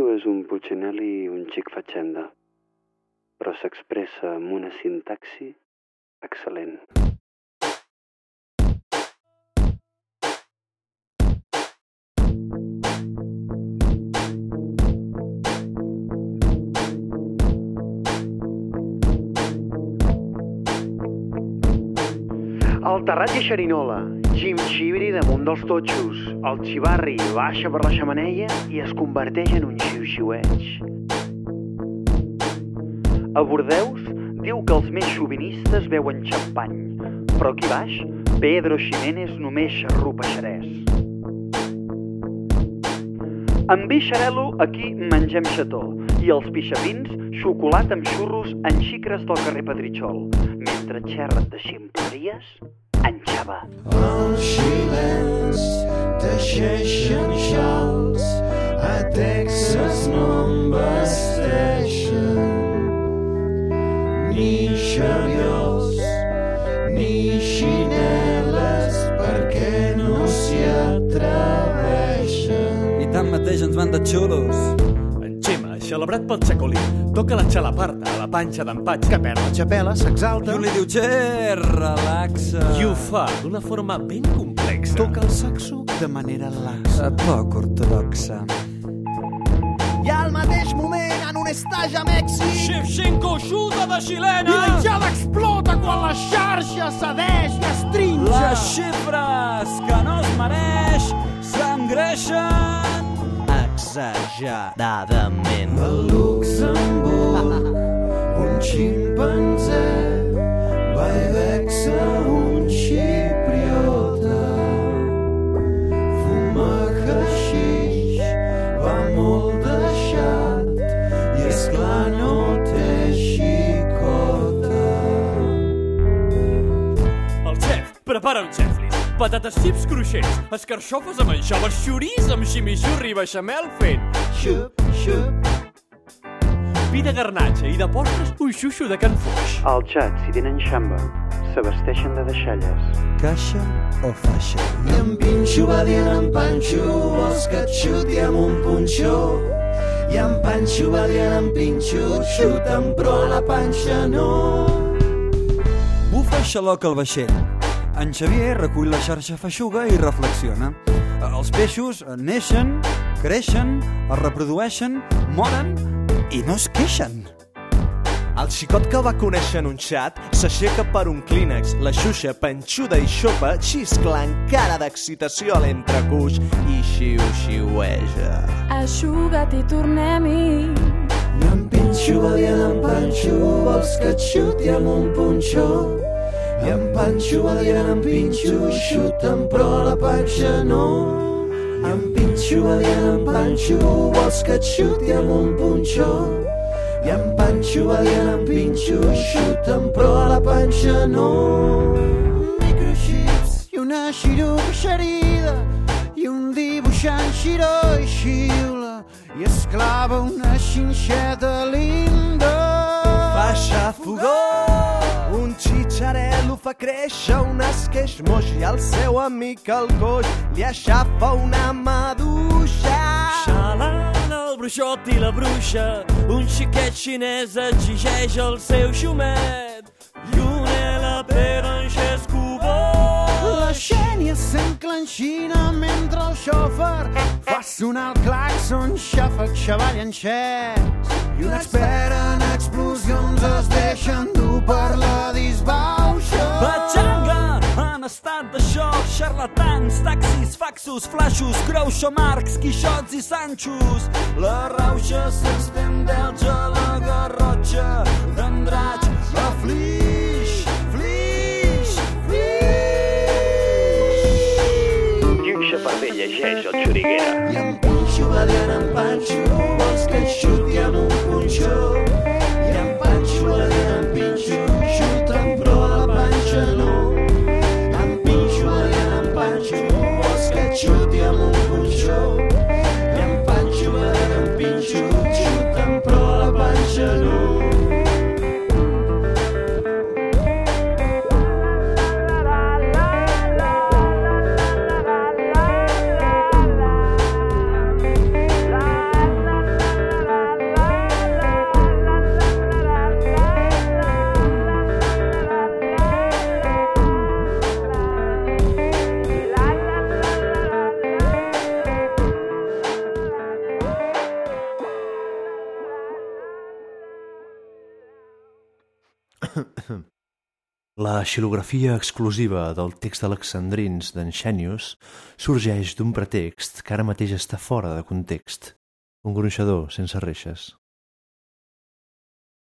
és un Puccinelli un xic fatxenda, però s'expressa amb una sintaxi excel·lent. El Terrat i Xerinola, Xim-xibri damunt dels totxos. El xivarri baixa per la xemeneia i es converteix en un xiu-xiueig. A Bordeus diu que els més xovinistes beuen xampany, però aquí baix Pedro Ximénez només xarrupa xerès. En vi xarel·lo aquí mengem xató i els pixapins xocolata amb xurros en xicres del carrer Petritxol, mentre xerra't de ximpleries en Xava. Els xilens teixeixen xals, a Texas no en vesteixen ni xaviols ni xineles perquè no s'hi atreveixen. I tanmateix ens van de xulos. En Xema, celebrat pel xacolí, toca la xalaparta a la panxa d'en Patx, que perd la xapela, s'exalta I un li diu, che, relaxa. i ho fa d'una forma ben complexa. Toca el saxo de manera laxa. Poc ortodoxa. I al mateix moment, en un estatge a Mèxic, Shevchenko xuta de xilena! i la xava explota quan la xarxa cedeix i es trinxa. Les xifres que no es mereix s'engreixen exageradament. A Luxemburg, un ximpanzé va i vexa un xipriota. Fuma haixix, va molt deixat i esclar no té xicota. El xef prepara un xeflis, patates xips cruixents, escarxofes amb anxoves, xoriç amb ximixurri i beixamel fent Xup, xup. vi de garnatxa i de postres un xuxo de Can Foix. Al xat, si tenen xamba, s'abasteixen de deixalles. Caixa o faixa? I en Pinxo va dient en Panxo, vols que et xuti amb un punxó? I en Panxo va dient en Pinxo, xuta'm però a la panxa no. Bufa xaloc al vaixell. En Xavier recull la xarxa feixuga i reflexiona. Els peixos neixen, creixen, es reprodueixen, moren i no es queixen. El xicot que va conèixer en un xat s'aixeca per un clínex, la xuxa panxuda i xopa, xisclant cara d'excitació a l'entrecuix i xiu-xiueja. Aixuga't i tornem-hi. I en Pinxo va dient en Panxo, vols que et xuti amb un punxó? I en Panxo va dient en Pinxo, xuta'm però a la panxa no. I en Pinxo va dient en Panxo, vols que et xuti amb un punxó? I en Panxo va dient en Pinxo, xuta'm però a la panxa no. Microchips i una xiruca xerida i un dibuixant xiró i xiula i esclava una xinxeta linda. Fa xafogó, un xitxarel·lo fa créixer un esqueix-moix i el seu amic el coix li aixafa una maduixa. Xalant el bruixot i la bruixa, un xiquet xinès exigeix el seu xumet i un LP d'en Xescobó. La Xènia s'enclenxina mentre el xòfer fa sonar el claxon, xàfec, xavall, enxers. I un expert en explosions es deixa endur per la disbauxa. Batxanga, en estat de xoc, xarlatans, taxis, faxos, flaixos, Groucho Marx, Quixots i Sanchos. La rauxa s'estén d'Elx a la Garrotxa, d'Andratx a Flix, Flix, Flix. I un xafarder llegeix el xuriguera. I en Pinxo va dient en Panxo, vols que et xuti amb un punxó? I en Panxo va dient en Pinxo, xuta'm però a la panxa no. En Pinxo va dient en Panxo, vols que et xuti amb un punxó? I en Panxo va dient en Pinxo, xuta'm però a la panxa no. La xilografia exclusiva del text d'Alexandrins d'en Xènius sorgeix d'un pretext que ara mateix està fora de context. Un gronxador sense reixes.